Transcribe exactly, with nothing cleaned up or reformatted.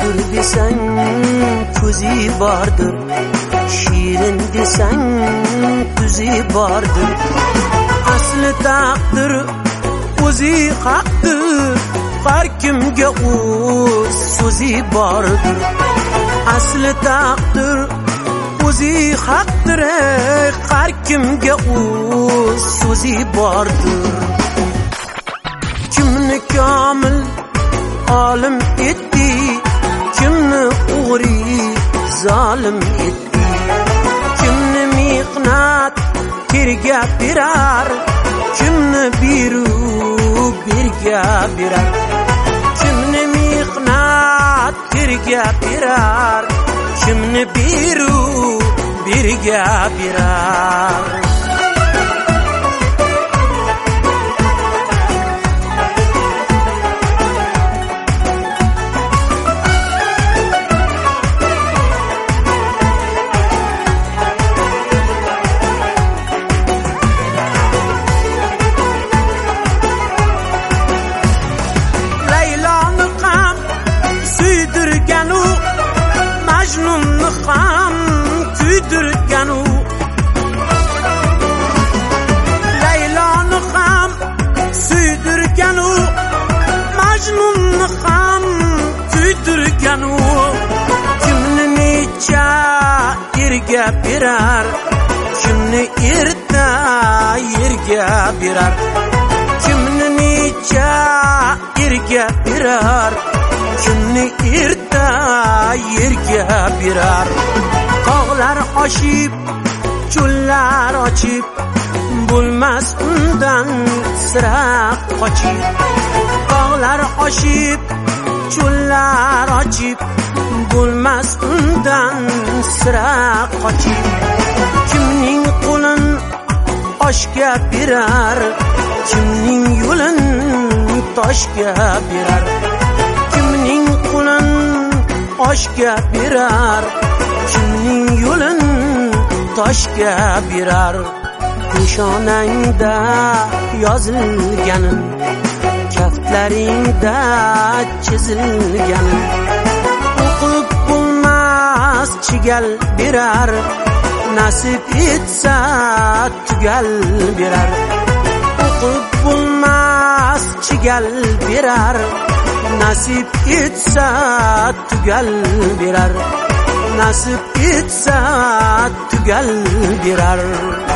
Buldur desang ko'zi bordir, shirin desang tuzi bordir. Asli taqdir o'zi haqdir, har kimga o'z so'zi bordir. Asli taqdir o'zi haqdir, har kimga o'z so'zi bordir. Kimni komil olim etdi, kimni o'g'ri zolim etdi. Kimni mehnat terga berar, kimni biru birga berar. Kimni mehnat terga berar, kimni biru birga berar. Majnunni ham kuydirgan u, Layloni ham suydirgan u, Majnunni ham kuydirgan u. Kimni necha yerga berar, kimni erta yerga berar. Kimni necha yerga berar, kimni erta yerga berar. Tog'lar oshib, cho'llar ochib, bo'lmas undan sira qochib. Tog'lar oshib, cho'llar ochib, bo'lmas undan sira qochib. Kimning qo'lin oshga berar, kimning yo'lin toshga berar. Kimning qo'lin oshga berar, kimning yo'lin toshga berar. Peshonangda yozilganin, kaftlaringda chizilganin, o'qib bo'lmas chigal berar, nasib etsa tugal berar. O'qib bo'lmas chigal berar, nasib etsa tugal berar. Nasib etsa tugal berar.